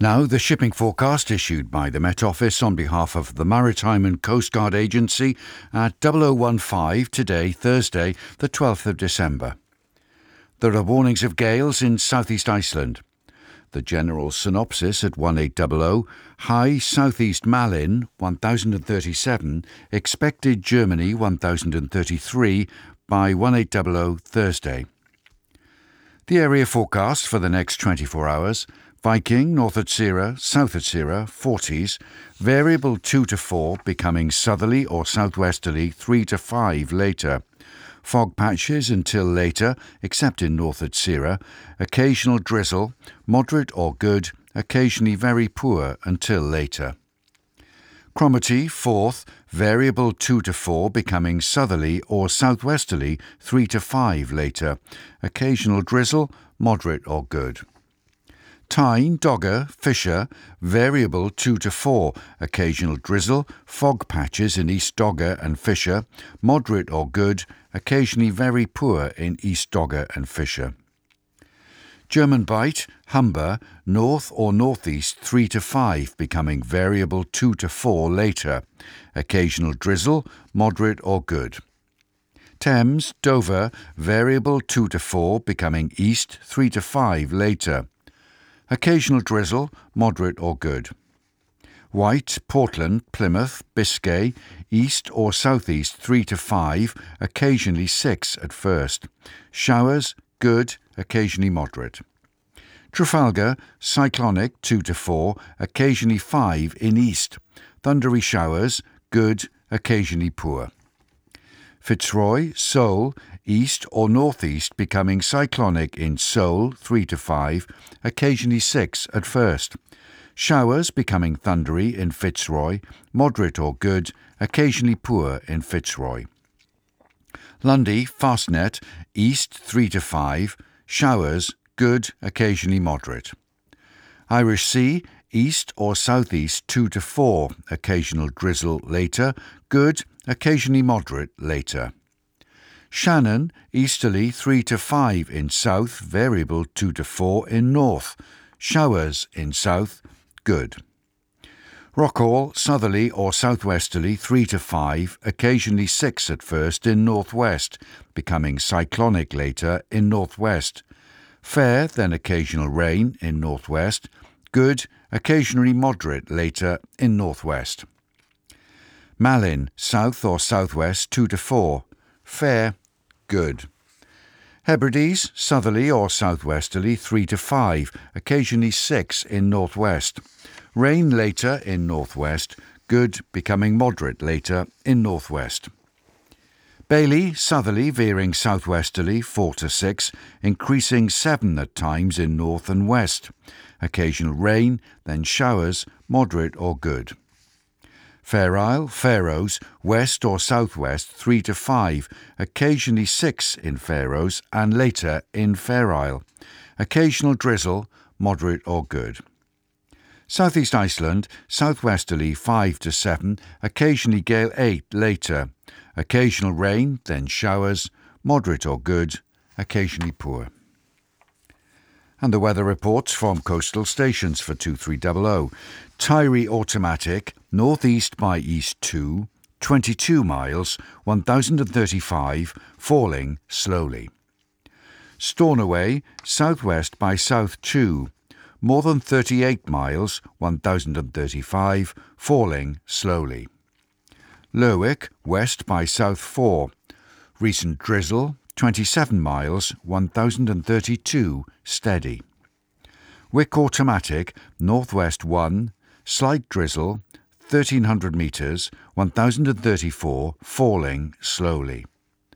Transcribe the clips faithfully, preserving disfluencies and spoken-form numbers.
Now, the shipping forecast issued by the Met Office on behalf of the Maritime and Coast Guard Agency at double oh one five today, Thursday, the twelfth of December. There are warnings of gales in southeast Iceland. The general synopsis at eighteen hundred, high southeast Malin one thousand thirty-seven, expected Germany one thousand thirty-three by eighteen hundred Thursday. The area forecast for the next twenty-four hours: Viking, North Atsira, South Atsira, forties, variable two to four, becoming southerly or southwesterly three to five later. Fog patches until later, except in North Atsira, occasional drizzle, moderate or good, occasionally very poor until later. Cromarty, fourth, variable two to four, becoming southerly or southwesterly three to five later, occasional drizzle, moderate or good. Tyne, Dogger, Fisher, variable two to four, occasional drizzle, fog patches in East Dogger and Fisher, moderate or good, occasionally very poor in East Dogger and Fisher. German Bight, Humber, north or northeast three to five, becoming variable two to four later, occasional drizzle, moderate or good. Thames, Dover, variable two to four, becoming east three to five later, occasional drizzle, moderate or good. White, Portland, Plymouth, Biscay, east or southeast three to five, occasionally six at first. Showers, good, occasionally moderate. Trafalgar, cyclonic two to four, occasionally five in east. Thundery showers, good, occasionally poor. Fitzroy, Seoul, east or northeast, becoming cyclonic in Seoul three to five, occasionally six at first. Showers becoming thundery in Fitzroy, moderate or good, occasionally poor in Fitzroy. Lundy, Fastnet, east three to five, showers, good, occasionally moderate. Irish Sea, east or southeast two to four, occasional drizzle later, good, occasionally moderate later. Shannon, easterly three to five in south, variable two to four in north. Showers in south, good. Rockall, southerly or southwesterly three to five, occasionally six at first in northwest, becoming cyclonic later in northwest. Fair, then occasional rain in northwest, good, occasionally moderate later in northwest. Malin, south or southwest two to four, fair, good. Hebrides, southerly or southwesterly three to five, occasionally six in northwest. Rain later in northwest, good, becoming moderate later in northwest. Bailey, southerly veering southwesterly four to six, increasing seven at times in north and west. Occasional rain, then showers, moderate or good. Fair Isle, Faroes, west or southwest three to five, occasionally six in Faroes and later in Fair Isle. Occasional drizzle, moderate or good. Southeast Iceland, southwesterly five to seven, occasionally gale eight later. Occasional rain, then showers, moderate or good, occasionally poor. And the weather reports from coastal stations for two three zero zero. Tyree automatic, northeast by east two, twenty-two miles, one thousand thirty-five, falling slowly. Stornoway, southwest by south two, more than thirty-eight miles, one thousand thirty-five, falling slowly. Lerwick, west by south four, recent drizzle, twenty-seven miles, one thousand thirty-two, steady. Wick automatic, northwest one, slight drizzle, thirteen hundred metres, one thousand thirty-four, falling slowly.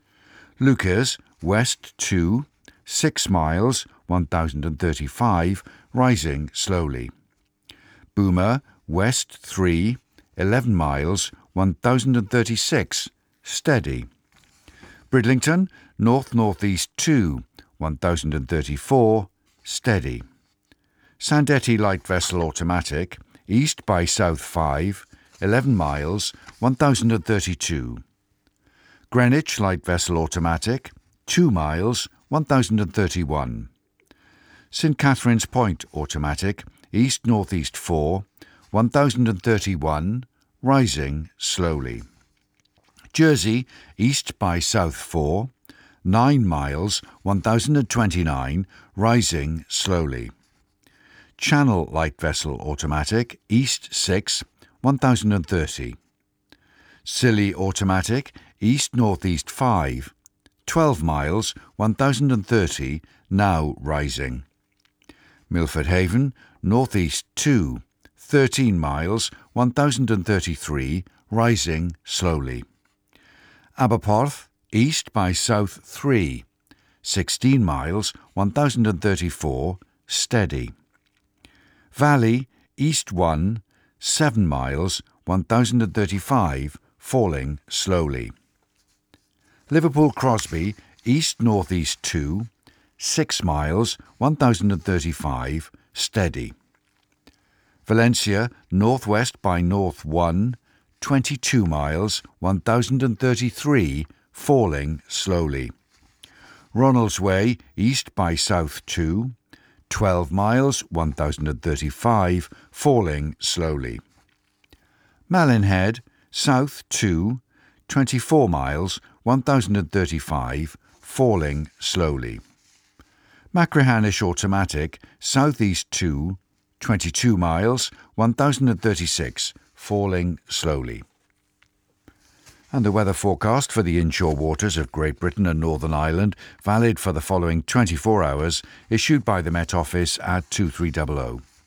Lucas, west two, six miles, one thousand thirty-five, rising slowly. Boomer, west three, eleven miles, one thousand thirty-six, steady. Bridlington, north-northeast two, one thousand thirty-four, steady. Sandetti light vessel automatic, east by south five, eleven miles, one thousand thirty-two. Greenwich light vessel automatic, two miles, one thousand thirty-one. Saint Catherine's Point automatic, east-northeast four, one thousand thirty-one, rising slowly. Jersey, east by south four, nine miles, one thousand twenty-nine, rising slowly. Channel light vessel automatic, east six, one thousand thirty. Scilly automatic, east-northeast five, twelve miles, one thousand thirty, now rising. Milford Haven, northeast two, thirteen miles, one thousand thirty-three, rising slowly. Aberporth, east by south three, sixteen miles, one thousand thirty-four, steady. Valley, east one, seven miles, one thousand thirty-five, falling slowly. Liverpool Crosby, east-northeast two, six miles, one thousand thirty-five, steady. Valencia, northwest by north one, twenty-two miles, one thousand thirty-three, falling slowly. Ronaldsway, east by south two, twelve miles, one thousand thirty-five, falling slowly. Malinhead, south two, twenty-four miles, one thousand thirty-five, falling slowly. Machrihanish automatic, southeast two, twenty-two miles, one thousand thirty-six, falling slowly. And the weather forecast for the inshore waters of Great Britain and Northern Ireland, valid for the following twenty-four hours, issued by the Met Office at two three hundred.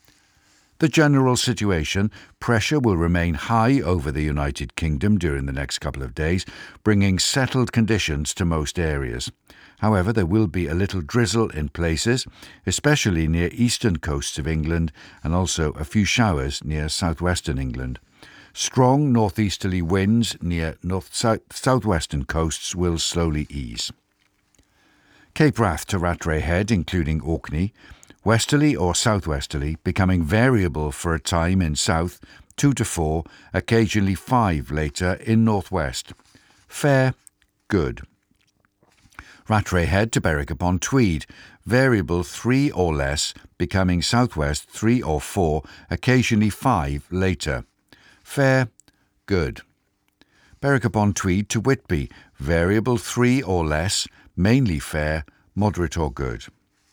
The general situation: pressure will remain high over the United Kingdom during the next couple of days, bringing settled conditions to most areas. However, there will be a little drizzle in places, especially near eastern coasts of England, and also a few showers near southwestern England. Strong northeasterly winds near north-southwestern coasts will slowly ease. Cape Wrath to Rattray Head, including Orkney, westerly or southwesterly, becoming variable for a time in south, two to four, occasionally five later in northwest. Fair, good. Rattray Head to Berwick upon Tweed, variable three or less, becoming southwest three or four, occasionally five later. Fair, good. Berwick upon Tweed to Whitby, variable three or less, mainly fair, moderate or good.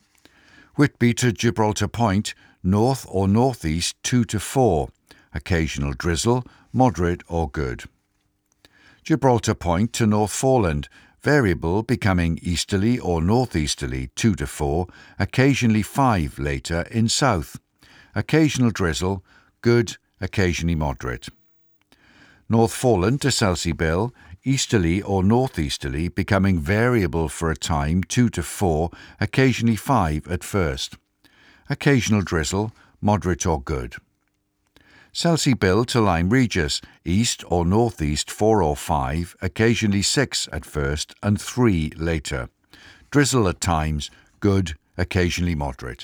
Whitby to Gibraltar Point, north or northeast two to four, occasional drizzle, moderate or good. Gibraltar Point to North Foreland, variable becoming easterly or northeasterly two to four, occasionally five later in south. Occasional drizzle, good, occasionally moderate. North Foreland to Selsey Bill, easterly or northeasterly, becoming variable for a time two to four, occasionally five at first. Occasional drizzle, moderate or good. Selsey Bill to Lyme Regis, east or northeast four or five, occasionally six at first and three later. Drizzle at times, good, occasionally moderate.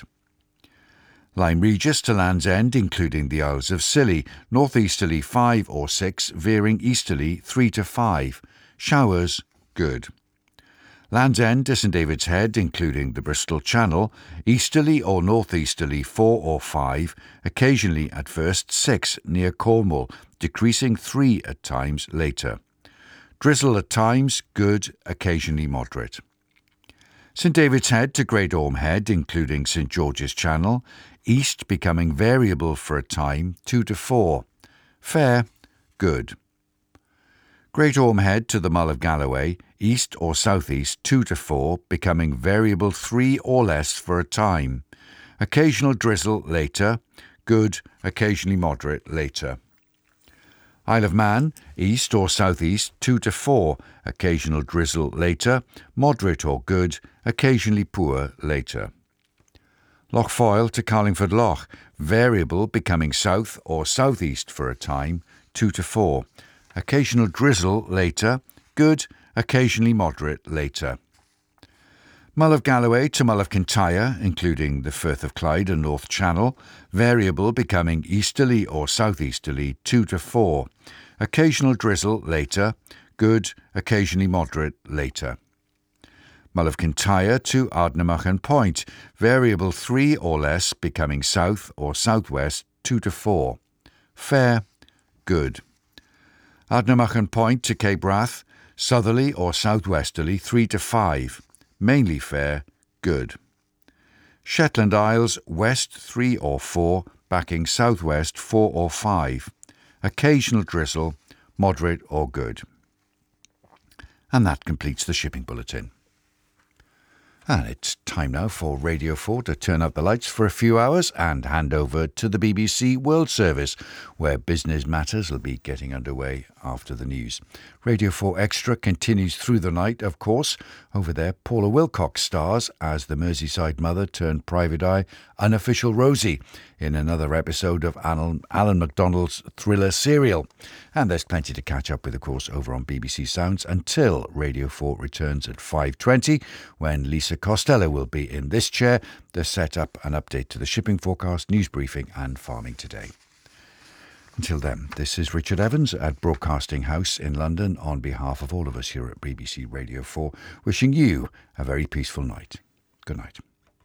Lyme Regis to Land's End, including the Isles of Scilly, northeasterly five or six, veering easterly three to five. Showers, good. Land's End to St David's Head, including the Bristol Channel, easterly or northeasterly four or five, occasionally at first six near Cornwall, decreasing three at times later. Drizzle at times, good, occasionally moderate. St David's Head to Great Orme Head, including St George's Channel, east becoming variable for a time, two to four. Fair, good. Great Orme Head to the Mull of Galloway, east or southeast two to four, becoming variable three or less for a time. Occasional drizzle later, good, occasionally moderate later. Isle of Man, east or southeast two to four, occasional drizzle later, moderate or good, occasionally poor later. Loch Foyle to Carlingford Loch, variable becoming south or southeast for a time, two to four. Occasional drizzle later, good, occasionally moderate later. Mull of Galloway to Mull of Kintyre, including the Firth of Clyde and North Channel, variable becoming easterly or southeasterly, two to four. Occasional drizzle later, good, occasionally moderate later. Mull of Kintyre to Ardnamurchan Point, variable three or less, becoming south or southwest two to four. Fair, good. Ardnamurchan Point to Cape Wrath, southerly or southwesterly three to five, mainly fair, good. Shetland Isles, west three or four, backing southwest four or five. Occasional drizzle, moderate or good. And that completes the shipping bulletin. And it's time now for Radio four to turn out the lights for a few hours and hand over to the B B C World Service, where business matters will be getting underway after the news. Radio four Extra continues through the night, of course. Over there, Paula Wilcox stars as the Merseyside mother turned private eye, Unofficial Rosie, in another episode of Alan, Alan MacDonald's thriller serial. And there's plenty to catch up with, of course, over on B B C Sounds until Radio four returns at five twenty, when Lisa Costello will be in this chair to set up an update to the shipping forecast, news briefing and farming today. Until then, this is Richard Evans at Broadcasting House in London on behalf of all of us here at B B C Radio four, wishing you a very peaceful night. Good night.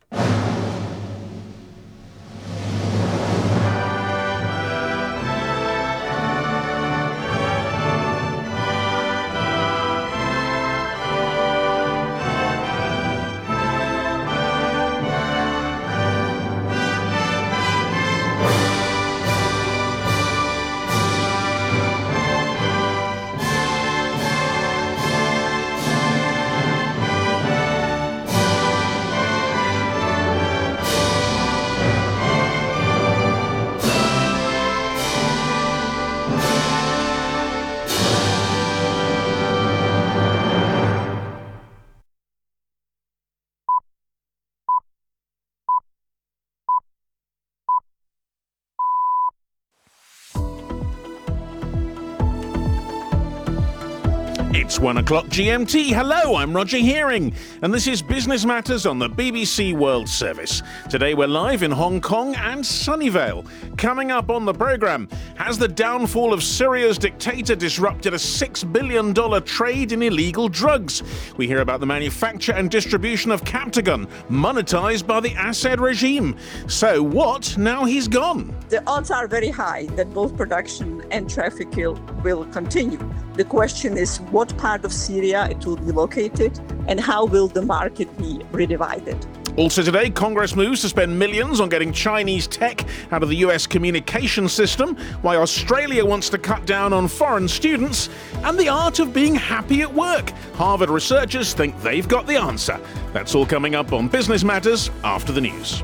It's one o'clock G M T. Hello, I'm Roger Hearing, and this is Business Matters on the B B C World Service. Today we're live in Hong Kong and Sunnyvale. Coming up on the programme, has the downfall of Syria's dictator disrupted a six billion dollars trade in illegal drugs? We hear about the manufacture and distribution of Captagon, monetised by the Assad regime. So what now he's gone? The odds are very high that both production and trafficking will continue. The question is what part of Syria it will be located and how will the market be redivided. Also today, Congress moves to spend millions on getting Chinese tech out of the U S communication system, why Australia wants to cut down on foreign students, and the art of being happy at work. Harvard researchers think they've got the answer. That's all coming up on Business Matters after the news.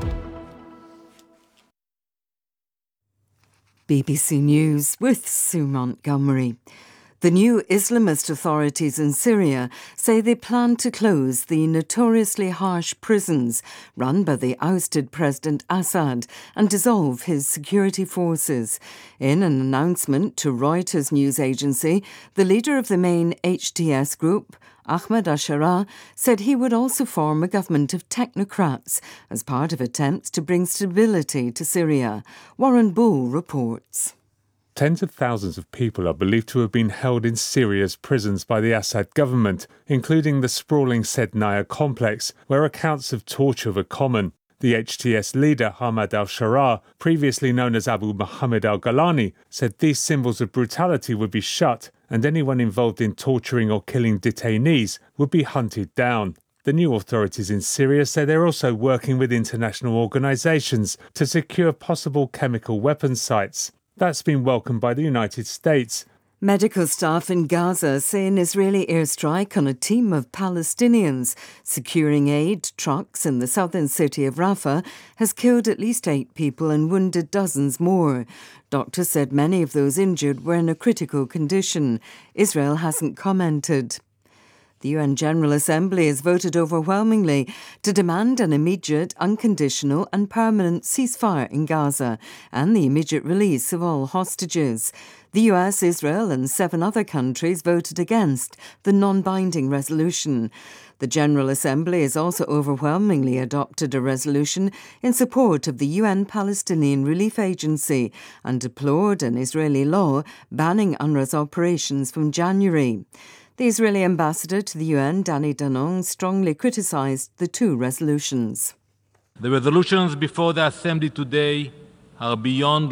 B B C News with Sue Montgomery. The new Islamist authorities in Syria say they plan to close the notoriously harsh prisons run by the ousted President Assad and dissolve his security forces. In an announcement to Reuters news agency, the leader of the main H T S group, Ahmed al-Sharaa, said he would also form a government of technocrats as part of attempts to bring stability to Syria. Warren Bull reports. Tens of thousands of people are believed to have been held in Syria's prisons by the Assad government, including the sprawling Sednaya complex, where accounts of torture were common. The H T S leader, Ahmed al-Sharaa, previously known as Abu Muhammad al-Golani, said these symbols of brutality would be shut and anyone involved in torturing or killing detainees would be hunted down. The new authorities in Syria say they're also working with international organisations to secure possible chemical weapons sites. That's been welcomed by the United States. Medical staff in Gaza say an Israeli airstrike on a team of Palestinians securing aid trucks in the southern city of Rafah has killed at least eight people and wounded dozens more. Doctors said many of those injured were in a critical condition. Israel hasn't commented. The U N General Assembly has voted overwhelmingly to demand an immediate, unconditional and permanent ceasefire in Gaza and the immediate release of all hostages. The U S, Israel and seven other countries voted against the non-binding resolution. The General Assembly has also overwhelmingly adopted a resolution in support of the U N Palestinian Relief Agency and deplored an Israeli law banning UNRWA's operations from January. The Israeli ambassador to the U N, Danny Danon, strongly criticised the two resolutions. The resolutions before the Assembly today are beyond